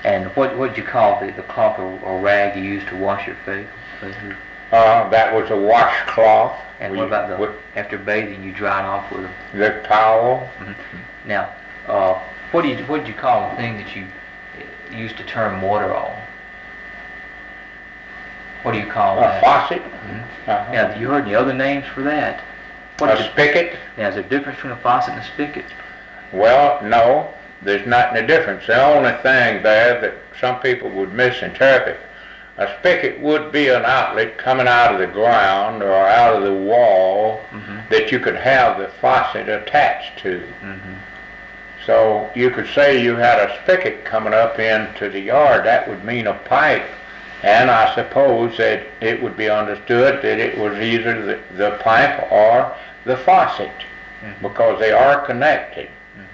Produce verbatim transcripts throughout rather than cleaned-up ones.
And what what did you call the, the cloth or, or rag you used to wash your face? Uh, that was a washcloth. And what about the, after bathing, you dried off with a... The towel. Mm-hmm. Now, uh, what, do you, what did you call the thing that you used to turn water on? What do you call a that? A faucet. Mm-hmm. Uh-huh. Now, have you heard any other names for that? What a spigot. Now, is there a difference between a faucet and a spigot? Well, no. There's not any difference. The only thing there that some people would misinterpret, a spigot would be an outlet coming out of the ground or out of the wall mm-hmm. that you could have the faucet attached to. Mm-hmm. So you could say you had a spigot coming up into the yard. That would mean a pipe. And I suppose that it would be understood that it was either the, the pipe or the faucet mm-hmm. because they are connected.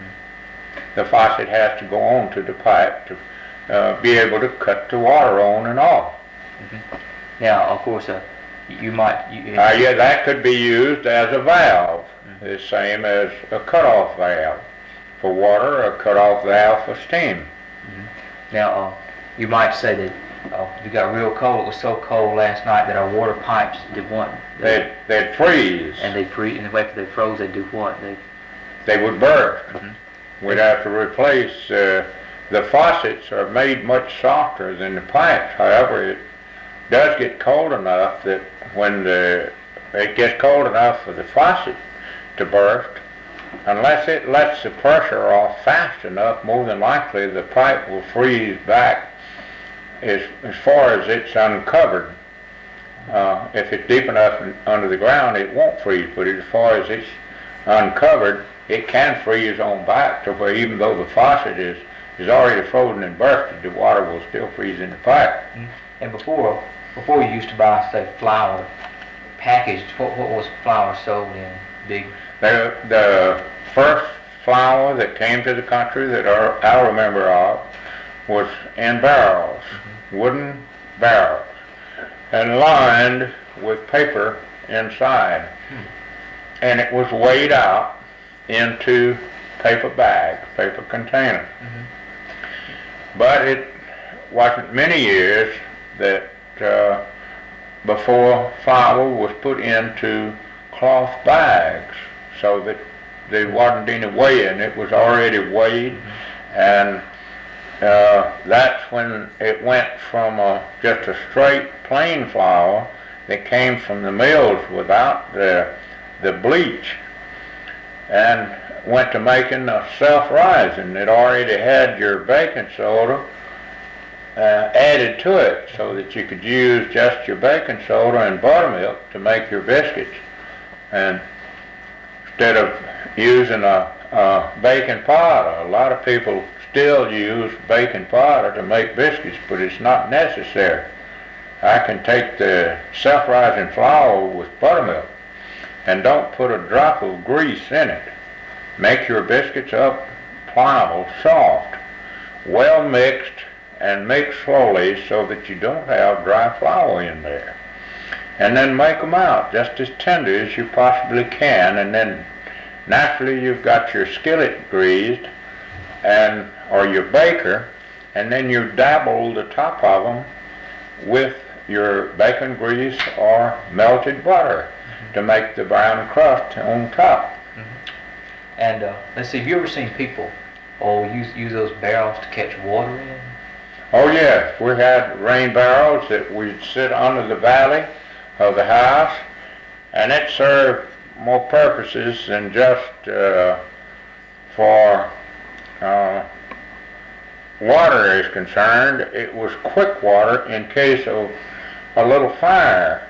The faucet has to go on to the pipe to uh, be able to cut the water on and off. Mm-hmm. Now, of course, uh, you might... You, uh, yeah, that could be used as a valve, mm-hmm. the same as a cutoff valve for water, or a cutoff valve for steam. Mm-hmm. Now, uh, you might say that uh, if it got real cold, it was so cold last night that our water pipes did what? They'd, they'd freeze. And they'd freeze, and after they froze, they'd do what? They'd, they would burst. Mm-hmm. We'd have to replace, uh, the faucets are made much softer than the pipes. However, it does get cold enough that when the, it gets cold enough for the faucet to burst, unless it lets the pressure off fast enough, more than likely the pipe will freeze back as, as far as it's uncovered. Uh, if it's deep enough in, under the ground, it won't freeze, but as far as it's uncovered, it can freeze on back to where even though the faucet is, is already frozen and bursted, the water will still freeze in the pipe. Mm-hmm. And before before you used to buy, say, flour packaged, what, what was flour sold in? Big? The, the first flour that came to the country that I, I remember of was in barrels, mm-hmm. wooden barrels, and lined with paper inside. Mm-hmm. And it was weighed out into paper bags, paper containers. Mm-hmm. But it wasn't many years that uh, before flour was put into cloth bags, so that there wasn't any weighing. It was already weighed, mm-hmm. and uh, that's when it went from a, just a straight plain flour that came from the mills without the, the bleach, and went to making a self-rising. It already had your baking soda uh, added to it so that you could use just your baking soda and buttermilk to make your biscuits. And instead of using a, a baking powder, a lot of people still use baking powder to make biscuits, but it's not necessary. I can take the self-rising flour with buttermilk and don't put a drop of grease in it. Make your biscuits up pliable, soft, well mixed, and mix slowly so that you don't have dry flour in there. And then make them out just as tender as you possibly can, and then naturally you've got your skillet greased, and or your baker, and then you dabble the top of them with your bacon grease or melted butter to make the brown crust on top. Mm-hmm. And uh, let's see, have you ever seen people oh use use those barrels to catch water in? Oh yes, we had rain barrels that we'd sit under the valley of the house, and it served more purposes than just uh, for uh, water is concerned. It was quick water in case of a little fire